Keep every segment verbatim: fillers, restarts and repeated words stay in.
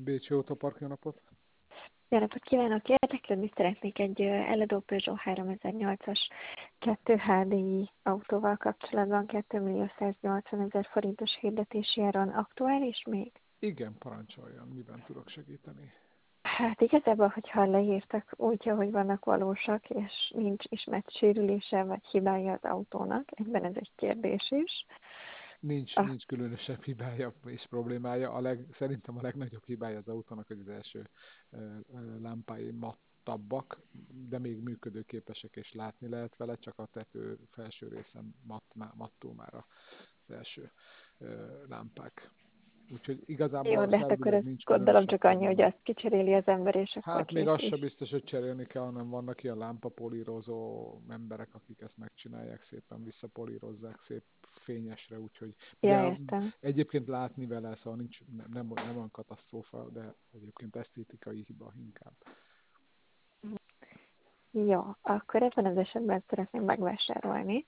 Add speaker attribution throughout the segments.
Speaker 1: Bécsi Autopark, jó napot!
Speaker 2: Jó napot kívánok! Érdeklődni szeretnék egy ö, eladó Peugeot háromezer-nyolcas kettő há dé i autóval kapcsolatban. két millió száznyolcvan ezer forintos hirdetési áron aktuális még?
Speaker 1: Igen, parancsoljon, miben tudok segíteni?
Speaker 2: Hát igazából, hogyha leírtak úgy, hogy vannak valósak, és nincs ismert sérülése vagy hibája az autónak, egyben ez egy kérdés is.
Speaker 1: Nincs,
Speaker 2: A,
Speaker 1: nincs különösebb hibája és problémája. A leg, szerintem a legnagyobb hibája az autónak, hogy az első ö, ö, lámpái mattabbak, de még működőképesek és látni lehet vele, csak a tető felső részen matt, má- mattul már az első ö, lámpák. Úgyhogy
Speaker 2: jó,
Speaker 1: igazából
Speaker 2: de hát akkor
Speaker 1: szervileg
Speaker 2: ez
Speaker 1: nincs
Speaker 2: gondolom
Speaker 1: különösebb
Speaker 2: csak annyi, hogy
Speaker 1: probléma.
Speaker 2: azt kicseréli az ember, és akkor
Speaker 1: Hát még
Speaker 2: kész
Speaker 1: az se
Speaker 2: is.
Speaker 1: biztos, hogy cserélni kell, hanem vannak ilyen lámpapolírozó emberek, akik ezt megcsinálják, szépen visszapolírozzák szép fényesre, úgyhogy
Speaker 2: Ja,
Speaker 1: de
Speaker 2: értem.
Speaker 1: egyébként látni vele, szóval nincs, nem, nem, nem olyan katasztrófa, de egyébként esztétikai hiba inkább.
Speaker 2: Jó, akkor ebben az esetben szeretném megvásárolni.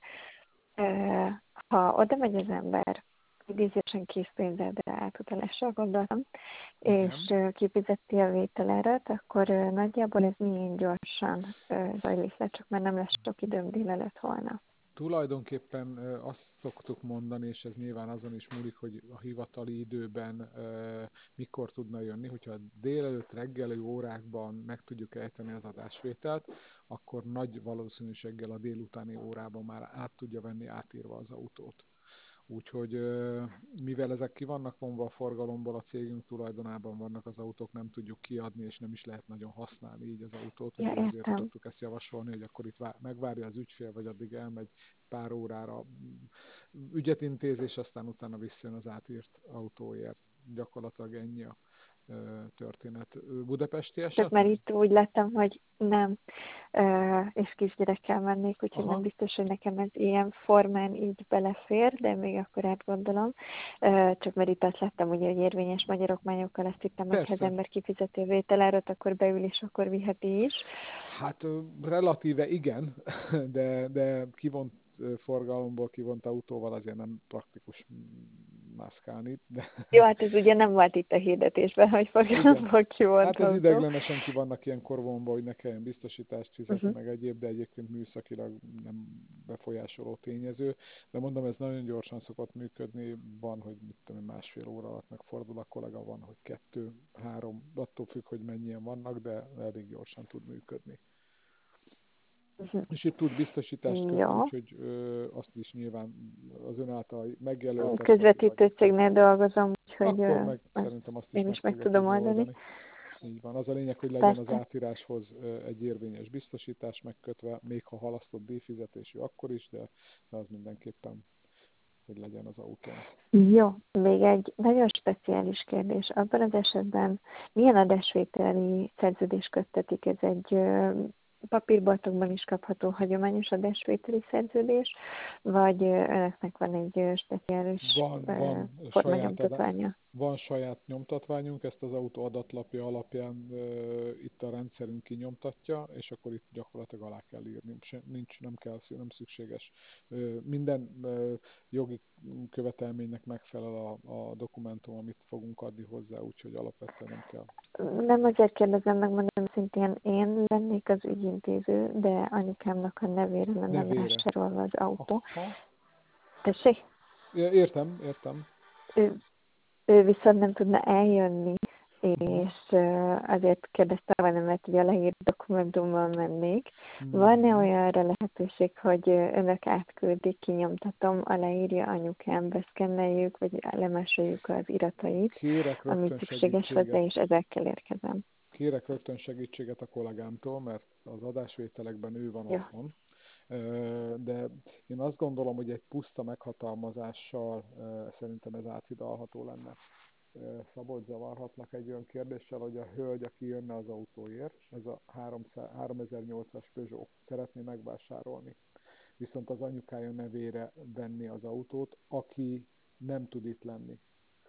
Speaker 2: Ö, Ha oda megy az ember, idézésen készpénzzel, de átutalással gondoltam, és
Speaker 1: Igen.
Speaker 2: ö, kifizeti a vételárat, akkor ö, nagyjából ez milyen gyorsan ö, zajlik le, csak már nem lesz sok időm délelőtt holnap.
Speaker 1: Tulajdonképpen ö, azt szoktuk mondani, és ez nyilván azon is múlik, hogy a hivatali időben ö, mikor tudna jönni, hogyha délelőtt reggeli órákban meg tudjuk ejteni az adásvételt, akkor nagy valószínűséggel a délutáni órában már át tudja venni átírva az autót. Úgyhogy ö, mivel ezek ki vannak vonva a forgalomból, a cégünk tulajdonában vannak az autók, nem tudjuk kiadni, és nem is lehet nagyon használni így az autót,
Speaker 2: Ja,
Speaker 1: úgyhogy ezért
Speaker 2: értem.
Speaker 1: szoktuk ezt javasolni, hogy akkor itt vá- megvárja az ügyfél, vagy addig elmegy pár órára mm, ügyet intézés, aztán utána visszajön az átírt autóért. Gyakorlatilag ennyi a ö, történet. Ö, Budapesti
Speaker 2: Csak már
Speaker 1: esetleg?
Speaker 2: itt úgy lettem, hogy nem, ö, és kisgyerekkel mennék, úgyhogy nem
Speaker 1: Aha,
Speaker 2: biztos, hogy nekem ez ilyen formán így belefér, de még akkor átgondolom. Ö, Csak mert itt azt láttam, ugye, hogy érvényes magyar okmányokkal, azt hittem, hogy ha az
Speaker 1: persze.
Speaker 2: ember kifizeti a vételárat, akkor beül, és akkor viheti is.
Speaker 1: Hát ö, relatíve igen, de, de kivont ö, forgalomból, kivont autóval azért nem praktikus mászkálni, de
Speaker 2: Jó, hát ez ugye nem volt itt a hirdetésben, hogy
Speaker 1: igen.
Speaker 2: forgalomból kivont
Speaker 1: Hát ez
Speaker 2: autó.
Speaker 1: ideiglenesen ki vannak ilyen korvonban, hogy ne kelljen biztosítást fizetni,
Speaker 2: Uh-huh.
Speaker 1: meg egyéb, de egyébként műszakilag nem befolyásoló tényező. De mondom, ez nagyon gyorsan szokott működni, van, hogy mit tudom, én, másfél óra alatt megfordul a kollega, van, hogy kettő, három, attól függ, hogy mennyien vannak, de elég gyorsan tud működni.
Speaker 2: Uh-huh.
Speaker 1: És itt tud biztosítást kötni,
Speaker 2: Jó.
Speaker 1: úgyhogy ö, azt is nyilván az ön által megjelöltet, vagy, vagy
Speaker 2: Közvetítő cégnél dolgozom, úgyhogy
Speaker 1: akkor
Speaker 2: ö,
Speaker 1: meg
Speaker 2: ezt
Speaker 1: szerintem azt is
Speaker 2: én
Speaker 1: meg
Speaker 2: is meg
Speaker 1: fogja
Speaker 2: tudom
Speaker 1: tudni
Speaker 2: oldani.
Speaker 1: oldani. Így van. Az a lényeg, hogy legyen az
Speaker 2: Persze.
Speaker 1: átíráshoz ö, egy érvényes biztosítás megkötve, még ha halasztott díjfizetésű akkor is, de, de az mindenképpen, hogy legyen az autón.
Speaker 2: Jó, még egy nagyon speciális kérdés. Abban az esetben milyen adásvételi szerződés köttetik? Ez egy ö, papírboltokban is kapható hagyományos adásvételi szerződés, vagy ö, önöknek van egy ö, speciális
Speaker 1: Van,
Speaker 2: ö,
Speaker 1: van saját adá,
Speaker 2: formanyomtatványa?
Speaker 1: van saját nyomtatványunk, ezt az autó adatlapja alapján ö, itt a rendszerünk kinyomtatja, és akkor itt gyakorlatilag alá kell írni. Se, nincs, nem kell, nem szükséges. Ö, minden ö, jogi követelménynek megfelel a, a dokumentum, amit fogunk adni hozzá, úgyhogy alapvetően nem kell.
Speaker 2: Nem azért kérdezem meg, mondom szintén én lennék az ügyintéző, de anyukámnak a nevére lenne
Speaker 1: Nevére.
Speaker 2: vásárolva az autó.
Speaker 1: Aha.
Speaker 2: Tessék?
Speaker 1: É- Értem, értem.
Speaker 2: Ő, ő viszont nem tudna eljönni,
Speaker 1: Uh-huh.
Speaker 2: és ö, azért kérdeztem volna, mert ugye a leírt dokumentummal mennék. Van-e
Speaker 1: Uh-huh.
Speaker 2: olyanra lehetőség, hogy ö, önök átküldik, kinyomtatom, aláírja anyukám, beszkenneljük, vagy lemásoljuk az iratait,
Speaker 1: Kérek
Speaker 2: amit
Speaker 1: rögtön
Speaker 2: szükséges hozzá,
Speaker 1: segítséget.
Speaker 2: és ezekkel érkezem.
Speaker 1: Kérek rögtön segítséget a kollégámtól, mert az adásvételekben ő van
Speaker 2: Jó.
Speaker 1: otthon. Ö, De én azt gondolom, hogy egy puszta meghatalmazással ö, szerintem ez áthidalható lenne. Ö, Szabolt zavarhatnak egy olyan kérdéssel, hogy a hölgy, aki jönne az autóért, ez a háromezer-nyolcas Peugeot, szeretné megvásárolni. Viszont az anyukája nevére venni az autót, aki nem tud itt lenni.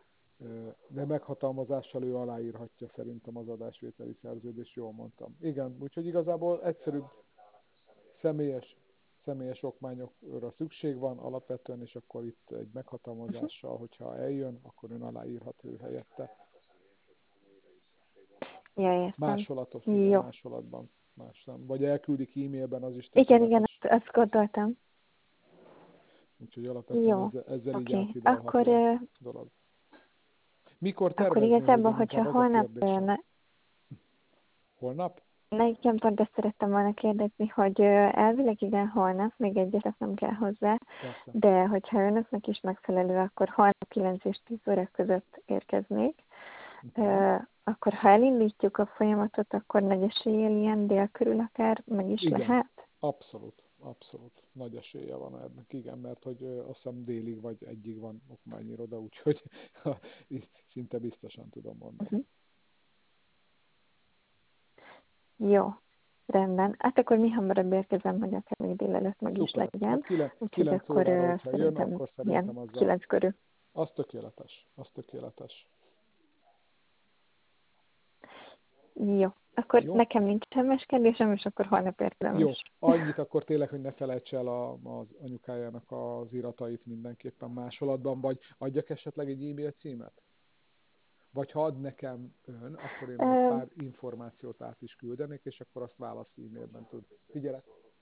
Speaker 1: De meghatalmazással ő aláírhatja szerintem az adásvételi szerződést, jól mondtam. Igen, úgyhogy igazából egyszerűbb személyes, személyes okmányokra szükség van alapvetően, és akkor itt egy meghatalmazással, hogyha eljön, akkor ön aláírhat ő helyette.
Speaker 2: Ja, értem.
Speaker 1: Másolatos, igen,
Speaker 2: Jó.
Speaker 1: másolatban. Más nem. Vagy elküldik e-mailben, az is
Speaker 2: Igen, igen,
Speaker 1: tökéletes.
Speaker 2: azt, azt gondoltam.
Speaker 1: Úgyhogy alapvetően
Speaker 2: Jó.
Speaker 1: ezzel, ezzel így
Speaker 2: Oké.
Speaker 1: áthidalható
Speaker 2: Akkor,
Speaker 1: a
Speaker 2: ö,
Speaker 1: dolog. Mikor
Speaker 2: akkor
Speaker 1: tervezni,
Speaker 2: igazából,
Speaker 1: Hölgyem?
Speaker 2: hogyha
Speaker 1: Inkább az a
Speaker 2: holnap
Speaker 1: kérdésem.
Speaker 2: jön,
Speaker 1: Holnap?
Speaker 2: nekem pont ezt szerettem volna kérdezni, hogy ö, elvileg igen, holnap, még egyet nem kell hozzá,
Speaker 1: Persze.
Speaker 2: de hogyha önöknek is megfelelő, akkor holnap kilenc és tíz óra között érkeznék.
Speaker 1: Uh-huh.
Speaker 2: Ö, akkor ha elindítjuk a folyamatot, akkor nagy eséllyel ilyen dél körül akár meg is
Speaker 1: Igen.
Speaker 2: lehet?
Speaker 1: Abszolút, abszolút. Nagy esélye van ennek, igen, mert hogy ö, azt hiszem délig vagy egyig van okmányiroda, úgyhogy szinte biztosan tudom mondani.
Speaker 2: Uh-huh. Jó, rendben. Hát akkor mi hamarabb érkezem, hogy akár még délelőtt meg is
Speaker 1: Szuper.
Speaker 2: legyen.
Speaker 1: Hát kilenc,
Speaker 2: Úgyhogy
Speaker 1: kilenc
Speaker 2: akkor
Speaker 1: órára,
Speaker 2: ö,
Speaker 1: hogyha jön,
Speaker 2: szerintem
Speaker 1: akkor szerintem
Speaker 2: ilyen
Speaker 1: azzal,
Speaker 2: kilenc körül.
Speaker 1: az tökéletes, az tökéletes.
Speaker 2: Jó. Akkor
Speaker 1: Jó?
Speaker 2: nekem nincs semmes kérdésem, és akkor holnap érkezem
Speaker 1: Jó,
Speaker 2: is.
Speaker 1: annyit akkor tényleg, hogy ne felejts el a, az anyukájának az iratait mindenképpen másolatban, vagy adjak esetleg egy e-mail címet? Vagy ha ad nekem ön, akkor én egy
Speaker 2: Ö,
Speaker 1: pár információt át is küldenék, és akkor azt válasz e-mailben tud. Figyelek!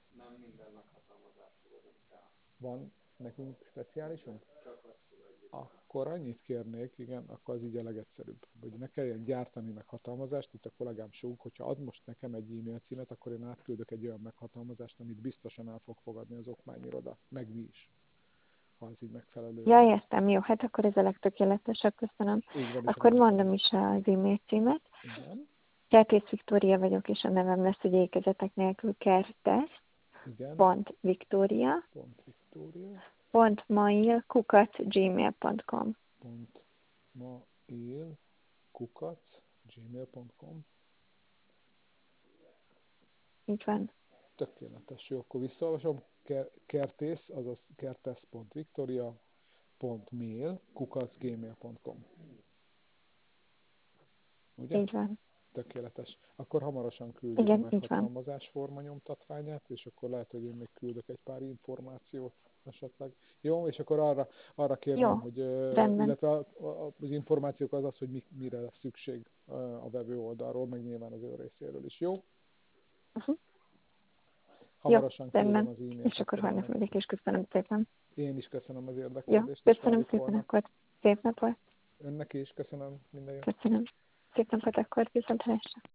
Speaker 1: Van nekünk speciálisunk? Akkor annyit kérnék, igen, akkor az így a legegyszerűbb, hogy ne kelljen gyártani meghatalmazást. Itt a kollégám Sók, hogyha ad most nekem egy e-mail címet, akkor én átküldök egy olyan meghatalmazást, amit biztosan el fog fogadni az okmányiroda, meg mi is, ha ez így megfelelő
Speaker 2: ja,
Speaker 1: önnek.
Speaker 2: értem, jó, hát akkor ez a legtökéletesebb, köszönöm.
Speaker 1: Így van, és
Speaker 2: Akkor
Speaker 1: rendben.
Speaker 2: mondom is az e-mail címet.
Speaker 1: Igen,
Speaker 2: Kertész Viktória vagyok, és a nevem lesz, hogy ékezetek nélkül Kertész,
Speaker 1: igen,
Speaker 2: pont Viktória,
Speaker 1: pont Victoria,
Speaker 2: pont mail, kukac, gmail pont com.
Speaker 1: pont mail, kukac, gmail pont com.
Speaker 2: Így van.
Speaker 1: Tökéletes, jó, akkor visszaolvasom. Kertész, azaz kertész.victoria.mail, kukac, gmail pont com. Ugye?
Speaker 2: Így van.
Speaker 1: Tökéletes. Akkor hamarosan küldjük a
Speaker 2: Igen, így van.
Speaker 1: meghatalmazás forma nyomtatványát, és akkor lehet, hogy én még küldök egy pár információt esetleg. Jó, és akkor arra, arra kérném,
Speaker 2: Jó,
Speaker 1: hogy, ö,
Speaker 2: rendben.
Speaker 1: illetve a, a, az információk az az, hogy mi, mire lesz szükség ö, a vevő oldalról, meg nyilván az ő részéről is. Jó?
Speaker 2: Uh-huh. Jó,
Speaker 1: Hamarosan küldöm
Speaker 2: rendben.
Speaker 1: az e-mailt
Speaker 2: És akkor
Speaker 1: akkor
Speaker 2: holnap
Speaker 1: önnek.
Speaker 2: mindig, és köszönöm szépen.
Speaker 1: Én is köszönöm az
Speaker 2: Jó,
Speaker 1: érdeklődést, és
Speaker 2: köszönöm
Speaker 1: várjuk
Speaker 2: szépen
Speaker 1: holnap.
Speaker 2: akkor. Szép napot.
Speaker 1: Önnek is köszönöm, minden jót.
Speaker 2: Köszönöm. Szép napot akkor, viszont hallásra.